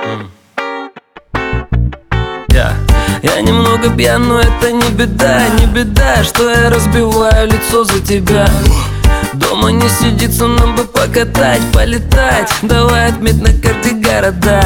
Я немного пьян, но это не беда, не беда, что я разбиваю лицо за тебя. Дома не сидится, нам бы покатать, полетать. Давай отметь на карте города.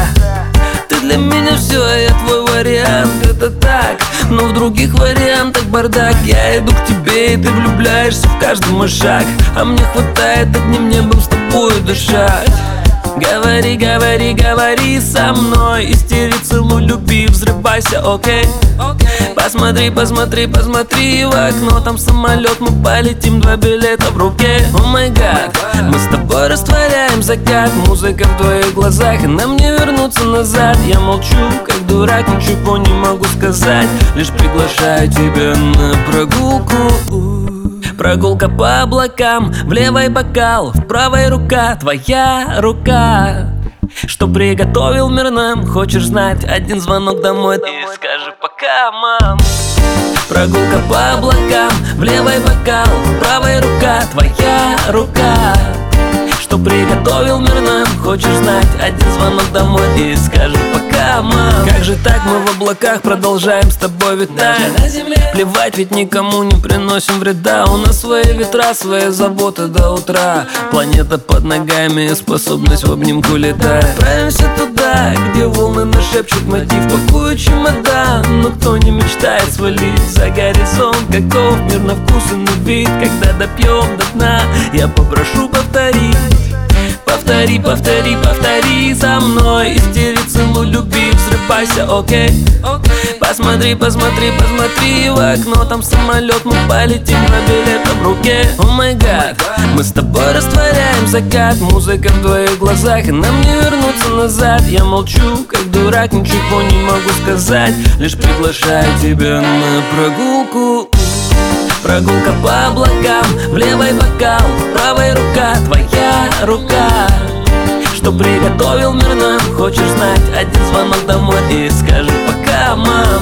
Ты для меня все, а я твой вариант, это так. Но в других вариантах бардак. Я иду к тебе, и ты влюбляешься в каждый мой шаг. А мне хватает одним небом с тобой дышать. Говори, говори, говори со мной. Истери, целуй, люби, взрывайся, окей? Посмотри, посмотри, посмотри в окно. Там самолет, мы полетим, 2 билета в руке. О май гад, мы с тобой растворяем закат. Музыка в твоих глазах, и нам не вернуться назад. Я молчу, как дурак, ничего не могу сказать. Лишь приглашаю тебя на прогулку. Прогулка по облакам, в левой бокал, в правой рука, твоя рука. Что приготовил мир нам, хочешь знать? Один звонок домой, и скажи пока, мам. Прогулка по облакам, в левой бокал, в правой рука, твоя рука. Что приготовил мир нам, хочешь знать? Один звонок домой, и скажи пока, мам. Как же так, мы в облаках продолжаем с тобой витать. Плевать, ведь никому не приносим вреда. У нас свои ветра, свои заботы до утра. Планета под ногами, способность в обнимку летать. Отправимся туда, где волны нашепчут мотив. Пакую чемодан, но кто не мечтает свалить за горизонт. Каков мир на вкус и на вид. Когда допьем до дна, я попрошу повторить. Повтори, повтори, повтори за мной. Истери, целуй, люби, взрывайся, окей? Посмотри, посмотри, посмотри в окно. Там самолет, мы полетим, 2 билета в руке. О май гад, мы с тобой растворяем закат. Музыка в твоих глазах, и нам не вернуться назад. Я молчу, как дурак, ничего не могу сказать. Лишь приглашаю тебя на прогулку. Прогулка по облакам, в левой бокал, в правой рука, твоя рука. Что приготовил мир нам, хочешь знать? Один звонок домой, и скажи пока, мам.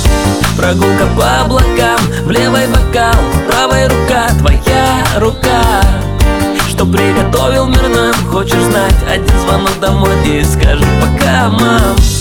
Прогулка по облакам, в левой бокал, в правой рука, твоя рука. Что приготовил мир нам, хочешь знать? Один звонок домой, и скажи пока, мам.